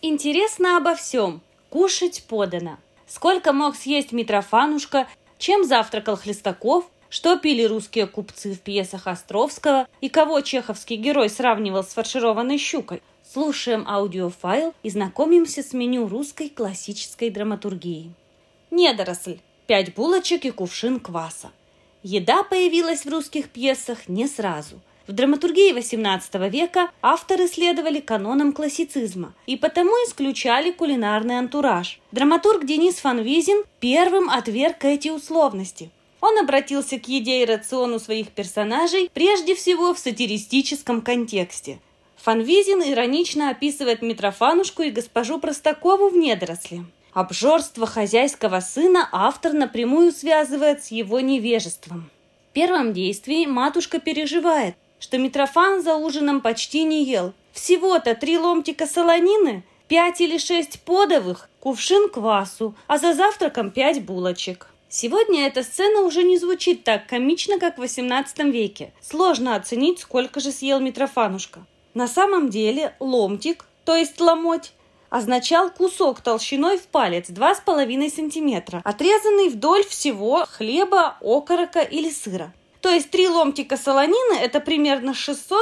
Интересно обо всем. Кушать подано. Сколько мог съесть Митрофанушка, чем завтракал Хлестаков, что пили русские купцы в пьесах Островского и кого чеховский герой сравнивал с фаршированной щукой. Слушаем аудиофайл и знакомимся с меню русской классической драматургии. Недоросль. 5 булочек и кувшин кваса. Еда появилась в русских пьесах не сразу. В драматургии XVIII века авторы следовали канонам классицизма и потому исключали кулинарный антураж. Драматург Денис Фанвизин первым отверг эти условности. Он обратился к еде и рациону своих персонажей прежде всего в сатиристическом контексте. Фанвизин иронично описывает Митрофанушку и госпожу Простакову в «Недоросле». Обжорство хозяйского сына автор напрямую связывает с его невежеством. В первом действии матушка переживает, что Митрофан за ужином почти не ел. Всего-то 3 ломтика солонины, 5 или 6 подовых, кувшин квасу, а за завтраком 5 булочек. Сегодня эта сцена уже не звучит так комично, как в XVIII веке. Сложно оценить, сколько же съел Митрофанушка. На самом деле ломтик, то есть ломоть, означал кусок толщиной в палец 2,5 см, отрезанный вдоль всего хлеба, окорока или сыра. То есть 3 ломтика солонины – это примерно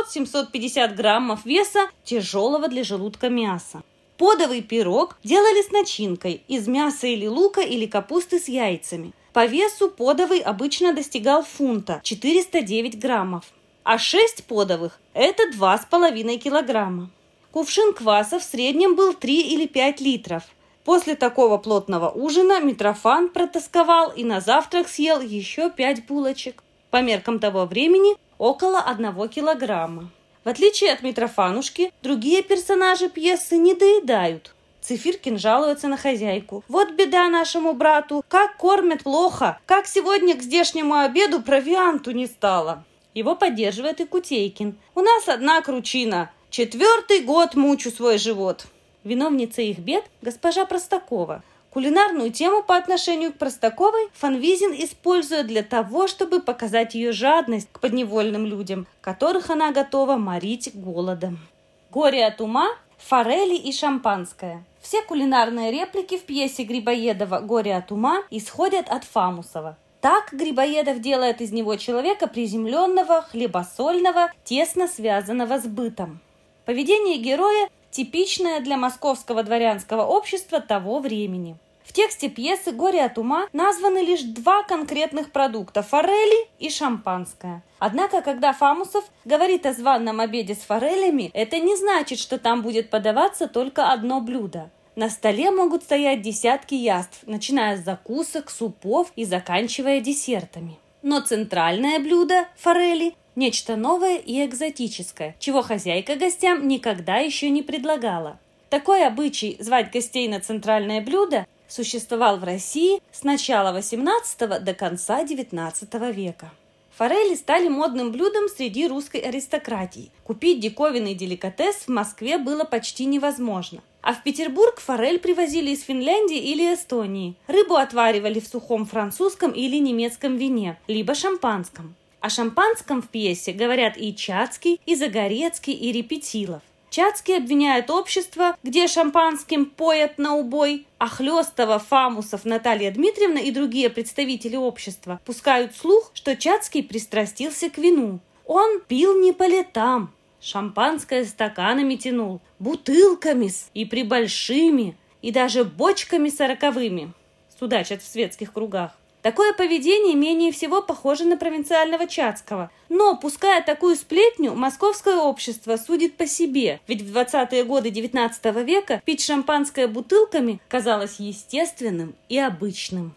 600-750 граммов веса тяжелого для желудка мяса. Подовый пирог делали с начинкой из мяса или лука или капусты с яйцами. По весу подовый обычно достигал фунта – 409 граммов, а 6 подовых – это 2,5 килограмма. Кувшин кваса в среднем был 3 или 5 литров. После такого плотного ужина Митрофан протосковал и на завтрак съел еще 5 булочек. По меркам того времени около 1 килограмма. В отличие от Митрофанушки, другие персонажи пьесы не доедают. Цифиркин жалуется на хозяйку. «Вот беда нашему брату, как кормят плохо, как сегодня к здешнему обеду провианту не стало». Его поддерживает и Кутейкин. «У нас одна кручина. 4-й год мучу свой живот». Виновница их бед – госпожа Простакова. Кулинарную тему по отношению к Простаковой Фанвизин использует для того, чтобы показать ее жадность к подневольным людям, которых она готова морить голодом. Горе от ума, форели и шампанское. Все кулинарные реплики в пьесе Грибоедова «Горе от ума» исходят от Фамусова. Так Грибоедов делает из него человека приземленного, хлебосольного, тесно связанного с бытом. Поведение героя типичное для московского дворянского общества того времени. В тексте пьесы «Горе от ума» названы лишь 2 конкретных продукта – форели и шампанское. Однако, когда Фамусов говорит о званом обеде с форелями, это не значит, что там будет подаваться только одно блюдо. На столе могут стоять десятки яств, начиная с закусок, супов и заканчивая десертами. Но центральное блюдо – форели – нечто новое и экзотическое, чего хозяйка гостям никогда еще не предлагала. Такой обычай звать гостей на центральное блюдо существовал в России с начала XVIII до конца XIX века. Форели стали модным блюдом среди русской аристократии. Купить диковинный деликатес в Москве было почти невозможно. А в Петербург форель привозили из Финляндии или Эстонии. Рыбу отваривали в сухом французском или немецком вине, либо шампанском. О шампанском в пьесе говорят и Чацкий, и Загорецкий, и Репетилов. Чацкий обвиняет общество, где шампанским поят на убой, а Хлёстова, Фамусов, Наталья Дмитриевна и другие представители общества пускают слух, что Чацкий пристрастился к вину. Он пил не по летам, шампанское стаканами тянул, бутылками-с и прибольшими, и даже бочками 40-ми, судачат в светских кругах. Такое поведение менее всего похоже на провинциального Чацкого. Но, пуская такую сплетню, московское общество судит по себе, ведь в 20-е годы XIX века пить шампанское бутылками казалось естественным и обычным.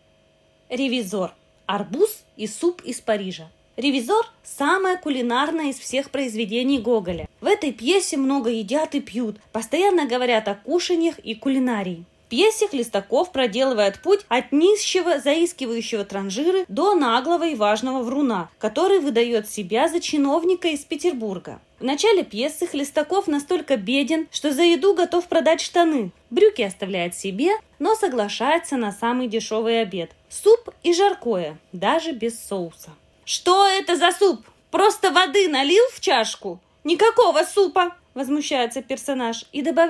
Ревизор. Арбуз и суп из Парижа. «Ревизор» – самое кулинарное из всех произведений Гоголя. В этой пьесе много едят и пьют, постоянно говорят о кушаньях и кулинарии. В пьесе Хлестаков проделывает путь от нищего, заискивающего транжиры до наглого и важного вруна, который выдает себя за чиновника из Петербурга. В начале пьесы Хлестаков настолько беден, что за еду готов продать штаны. Брюки оставляет себе, но соглашается на самый дешевый обед. Суп и жаркое, даже без соуса. «Что это за суп? Просто воды налил в чашку? Никакого супа!» Возмущается персонаж и добавляет: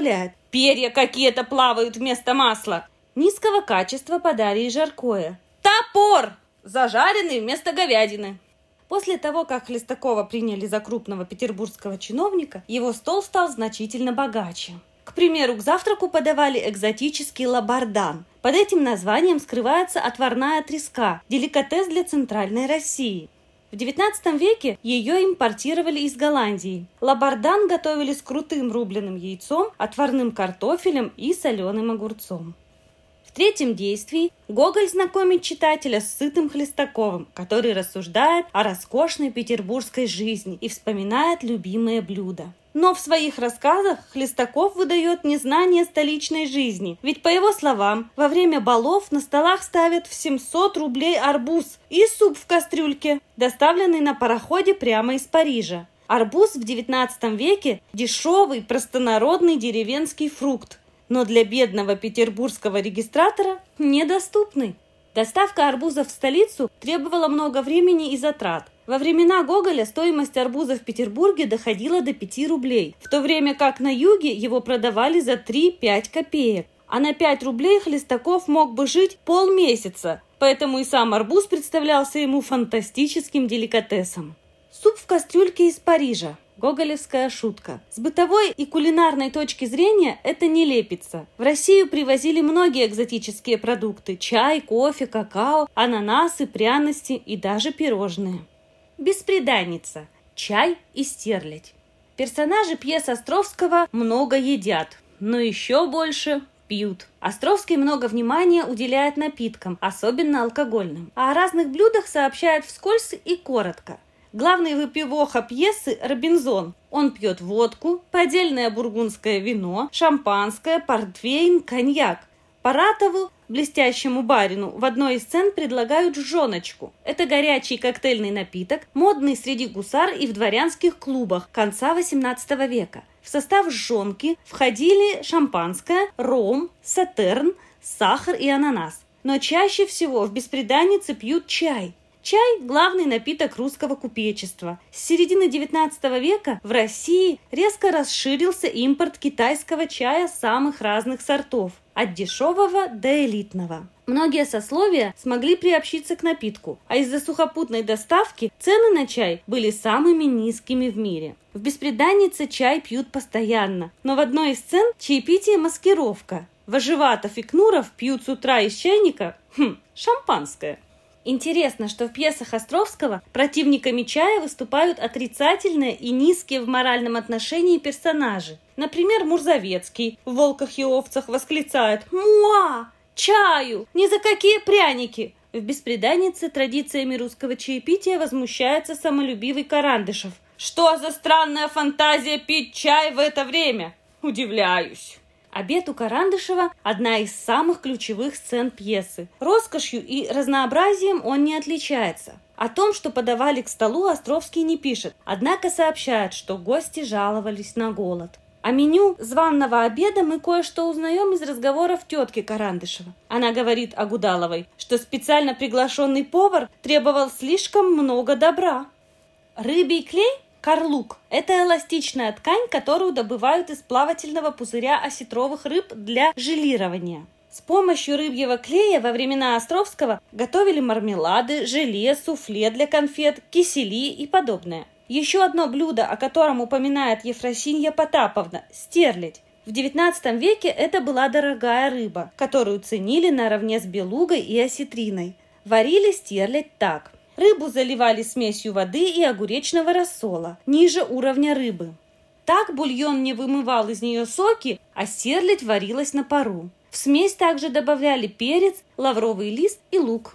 перья какие-то плавают вместо масла. Низкого качества подали и жаркое. Топор! Зажаренный вместо говядины. После того, как Хлестакова приняли за крупного петербургского чиновника, его стол стал значительно богаче. К примеру, к завтраку подавали экзотический лабардан. Под этим названием скрывается отварная треска, деликатес для Центральной России. В XIX веке ее импортировали из Голландии. Лабардан готовили с крутым рубленым яйцом, отварным картофелем и соленым огурцом. В третьем действии Гоголь знакомит читателя с сытым Хлестаковым, который рассуждает о роскошной петербургской жизни и вспоминает любимые блюда. Но в своих рассказах Хлестаков выдает незнание столичной жизни, ведь, по его словам, во время балов на столах ставят в 700 рублей арбуз и суп в кастрюльке, доставленный на пароходе прямо из Парижа. Арбуз в XIX веке – дешевый, простонародный деревенский фрукт, но для бедного петербургского регистратора недоступный. Доставка арбузов в столицу требовала много времени и затрат. Во времена Гоголя стоимость арбуза в Петербурге доходила до 5 рублей, в то время как на юге его продавали за 3-5 копеек. А на 5 рублей Хлестаков мог бы жить полмесяца, поэтому и сам арбуз представлялся ему фантастическим деликатесом. Суп в кастрюльке из Парижа. Гоголевская шутка. С бытовой и кулинарной точки зрения это не лепится. В Россию привозили многие экзотические продукты – чай, кофе, какао, ананасы, пряности и даже пирожные. Бесприданница. Чай и стерлядь. Персонажи пьес Островского много едят, но еще больше пьют. Островский много внимания уделяет напиткам, особенно алкогольным, а о разных блюдах сообщает вскользь и коротко. Главный выпивоха пьесы – Робинзон. Он пьет водку, поддельное бургундское вино, шампанское, портвейн, коньяк. Паратову, блестящему барину, в одной из сцен предлагают жжёночку. Это горячий коктейльный напиток, модный среди гусар и в дворянских клубах конца XVIII века. В состав жжёнки входили шампанское, ром, сатерн, сахар и ананас. Но чаще всего в бесприданнице пьют чай. Чай – главный напиток русского купечества. С середины XIX века в России резко расширился импорт китайского чая самых разных сортов, от дешевого до элитного. Многие сословия смогли приобщиться к напитку, а из-за сухопутной доставки цены на чай были самыми низкими в мире. В бесприданнице чай пьют постоянно, но в одной из сцен чаепитие – маскировка. Вожеватов и Кнуров пьют с утра из чайника шампанское. Интересно, что в пьесах Островского противниками чая выступают отрицательные и низкие в моральном отношении персонажи. Например, Мурзовецкий в «Волках и овцах» восклицает «Муа! Чаю! Ни за какие пряники!» В «Бесприданнице» традициями русского чаепития возмущается самолюбивый Карандышев. «Что за странная фантазия пить чай в это время? Удивляюсь!» Обед у Карандышева – одна из самых ключевых сцен пьесы. Роскошью и разнообразием он не отличается. О том, что подавали к столу, Островский не пишет, однако сообщает, что гости жаловались на голод. О меню званого обеда мы кое-что узнаем из разговоров тетки Карандышева. Она говорит о Гудаловой, что специально приглашенный повар требовал слишком много добра. Рыбий клей – карлук – это эластичная ткань, которую добывают из плавательного пузыря осетровых рыб для желирования. С помощью рыбьего клея во времена Островского готовили мармелады, желе, суфле для конфет, кисели и подобное. Еще одно блюдо, о котором упоминает Ефросинья Потаповна – стерлядь. В XIX веке это была дорогая рыба, которую ценили наравне с белугой и осетриной. Варили стерлядь так. Рыбу заливали смесью воды и огуречного рассола, ниже уровня рыбы. Так бульон не вымывал из нее соки, а стерлядь варилась на пару. В смесь также добавляли перец, лавровый лист и лук.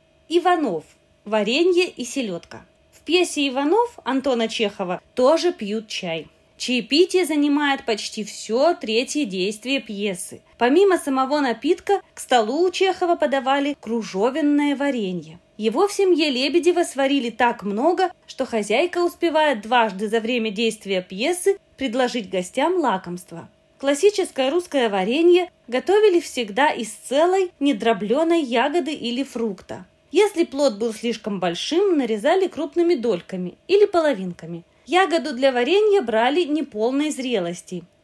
Иванов – варенье и селедка. В пьесе «Иванов» Антона Чехова тоже пьют чай. Чаепитие занимает почти все третье действие пьесы. Помимо самого напитка, к столу у Чехова подавали кружовенное варенье. Его в семье Лебедева сварили так много, что хозяйка успевает дважды за время действия пьесы предложить гостям лакомство. Классическое русское варенье готовили всегда из целой, недробленой ягоды или фрукта. Если плод был слишком большим, нарезали крупными дольками или половинками. Ягоду для варенья брали неполной зрелости.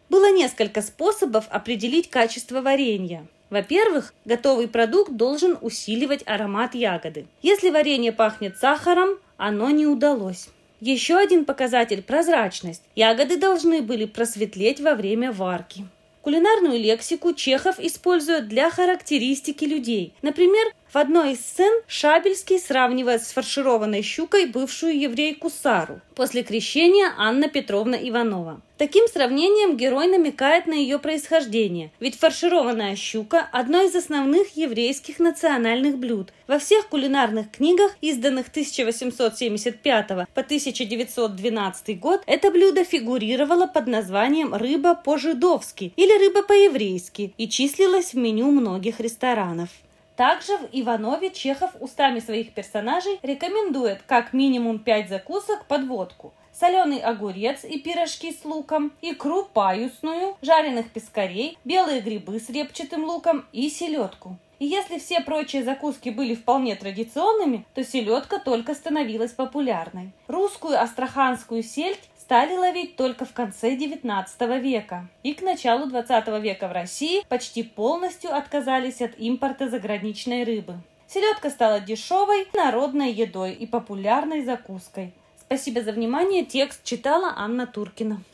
Было несколько способов определить качество варенья. Во-первых, готовый продукт должен усиливать аромат ягоды. Если варенье пахнет сахаром, оно не удалось. Еще один показатель – прозрачность. Ягоды должны были просветлеть во время варки. Кулинарную лексику Чехов использует для характеристики людей. Например, в одной из сцен Шабельский сравнивает с фаршированной щукой бывшую еврейку Сару, после крещения Анна Петровна Иванова. Таким сравнением герой намекает на ее происхождение, ведь фаршированная щука – одно из основных еврейских национальных блюд. Во всех кулинарных книгах, изданных с 1875 по 1912 год, это блюдо фигурировало под названием «рыба по-жидовски» или «рыба по-еврейски» и числилось в меню многих ресторанов. Также в «Иванове» Чехов устами своих персонажей рекомендует как минимум 5 закусок под водку: соленый огурец и пирожки с луком, икру паюсную, жареных пескарей, белые грибы с репчатым луком и селедку. И если все прочие закуски были вполне традиционными, то селедка только становилась популярной. Русскую астраханскую сельдь стали ловить только в конце XIX века. И к началу XX века в России почти полностью отказались от импорта заграничной рыбы. Селедка стала дешевой, народной едой и популярной закуской. Спасибо за внимание. Текст читала Анна Туркина.